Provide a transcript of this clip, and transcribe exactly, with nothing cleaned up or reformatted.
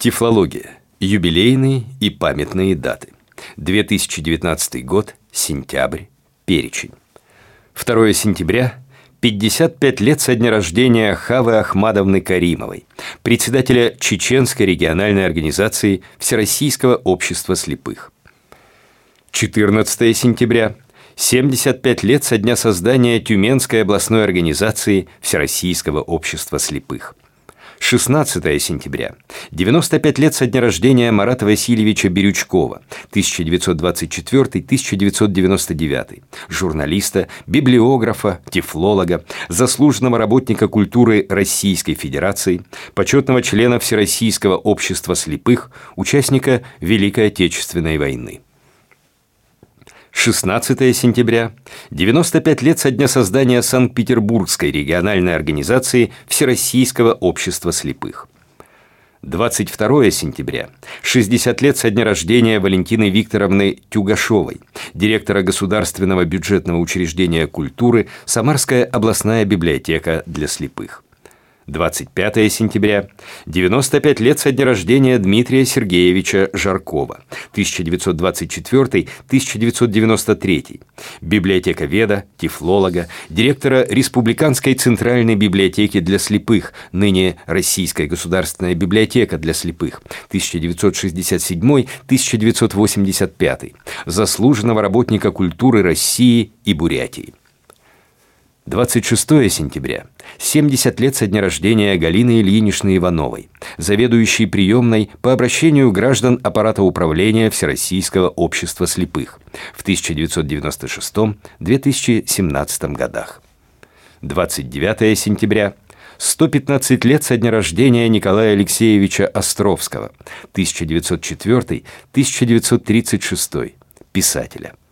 Тифлология. Юбилейные и памятные даты. две тысячи девятнадцатый год. Сентябрь. Перечень. второе сентября. пятьдесят пять лет со дня рождения Хавы Ахмадовны Каримовой, председателя Чеченской региональной организации Всероссийского общества слепых. четырнадцатое сентября. семьдесят пять лет со дня создания Тюменской областной организации Всероссийского общества слепых. шестнадцатое сентября. девяносто пять лет со дня рождения Марата Васильевича Бирючкова, тысяча девятьсот двадцать четвёртый — тысяча девятьсот девяносто девятый, журналиста, библиографа, тифлолога, заслуженного работника культуры Российской Федерации, почетного члена Всероссийского общества слепых, участника Великой Отечественной войны. шестнадцатое сентября. девяносто пять лет со дня создания Санкт-Петербургской региональной организации Всероссийского общества слепых. двадцать второе сентября. шестьдесят лет со дня рождения Валентины Викторовны Тюгашевой, директора Государственного бюджетного учреждения культуры Самарская областная библиотека для слепых. двадцать пятое сентября. девяносто пять лет со дня рождения Дмитрия Сергеевича Жаркова, тысяча девятьсот двадцать четвёртый — тысяча девятьсот девяносто третий, библиотековеда, тифлолога, директора Республиканской центральной библиотеки для слепых, ныне Российская государственная библиотека для слепых, тысяча девятьсот шестьдесят седьмой — тысяча девятьсот восемьдесят пятый, заслуженного работника культуры России и Бурятии. двадцать шестое сентября. семьдесят лет со дня рождения Галины Ильиничны Ивановой, заведующей приемной по обращению граждан аппарата управления Всероссийского общества слепых в тысяча девятьсот девяносто шестом — две тысячи семнадцатом годах. двадцать девятое сентября. сто пятнадцать лет со дня рождения Николая Алексеевича Островского, тысяча девятьсот четвёртый — тысяча девятьсот тридцать шестой, писателя.